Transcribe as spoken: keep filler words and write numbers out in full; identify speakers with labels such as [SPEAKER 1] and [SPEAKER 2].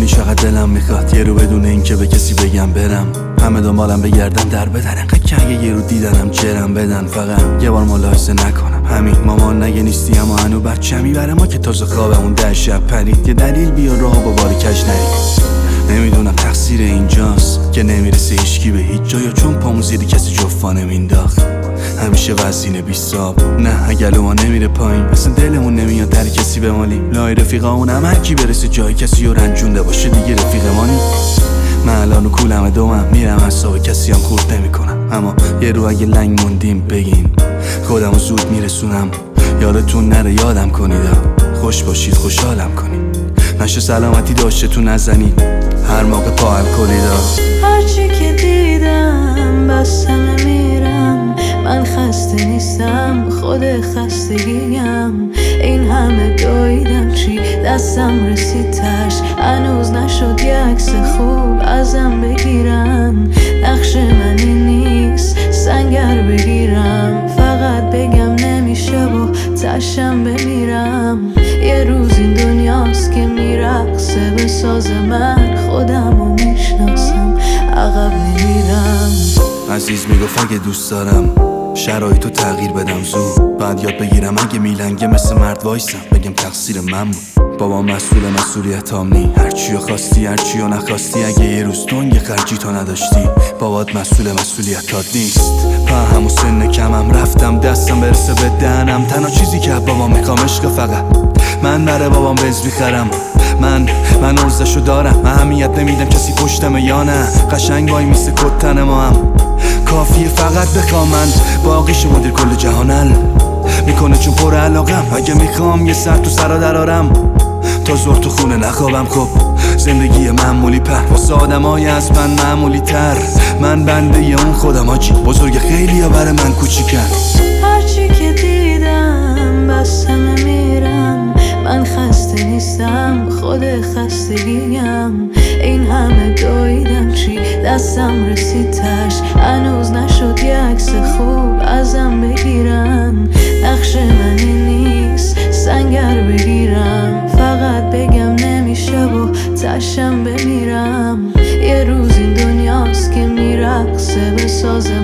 [SPEAKER 1] میدونی چقدر دلم میخواد یه رو بدون این که به کسی بگم برم، همه دنبالم بگردن در بدن، انقدر که اگه یه رو دیدنم جرم بدن، فقط یه بار ملاحظه نکنم همین مامان نگه نیستی اما هنو بچه میبره ما که تازه خوابمون ده شب پرید، یه دلیل بیا راه با باری کج نرید. نمیدونم تقصیر اینجاست که نمیرسه هیچکی به هیچ جا، یا چون پامون زیری کسی جفا نمینداخت همیشه وزینه بیساب. نه اگه ما نمیره پایین اصلا دلمون نمیاد در کسی بمالیم، لای رفیقامون هم هر کی برسه جای کسی و رنجونده باشه دیگه رفیق مانی. من الان و کولم دومم میرم حساب کسی هم خورد نمی کنم، اما یه رو اگه لنگ موندیم بگین خودمو زود میرسونم، یادتون نره یادم کنید، خوش باشید خوشحالم کنید، نشه سلامتی داشته تو نزنید هر موقع پا الکلیدا.
[SPEAKER 2] هرچی که دیدم بس همه میرم، من خسته نیستم خود خستگیم، این همه دویدم چی دستم رسید تش، هنوز نشد یه عکس خوب ازم بگیرن، نقش من این نیست سنگر بگیرم، فقط بگم نمیشه و تشم بمیرم، یه روز این دنیاست که میرقصه به ساز من، خودم رو میشناسم عقب نمیرم.
[SPEAKER 1] عزیز میگفت اگه دوست دارم شرایطو تغییر بدم زود، بعد یاد بگیرم اگه میلنگه مثل مرد وایسم بگم تقصیر من بود. بابا مسئول مسئولیتام نی، هرچیو خواستی هرچیو نخواستی، اگه یه روز تنگ خرجی تو نداشتی بابات مسئول مسئولیتات نیست. په همون سن کمم رفتم دستم برسه به دهنم، تنها چیزی که بابا میخوام عشق، فقط من برای بابام بنز میخرم، من من عرضشو دارم، اهمیت نمیدم کسی پشتمه یا نه، قشنگ وای میسه کتن ما هم کافیه فقط بخوام، من باقیش مدیر کل جهانل میکنه چون پر علاقم، اگه میخوام یه سر تو سرا درارم تا زور تو خونه نخوابم. خب زندگی معمولی پر واسه آدمای از من معمولی تر، من بنده ی اون خودم آجی بزرگ خیلی یا برای من کوچیکن.
[SPEAKER 2] هرچی که دیدم بس همه میرم، من خسته نیستم خود خستگیم، این همه دویدم چی دستم رسید تش، هنوز نشد یه عکس خوب ازم بگیرن، نقش من این نیست سنگر بگیرم، فقط بگم نمیشه و تشم بمیرم، یه روز این دنیاست که میرقصه به ساز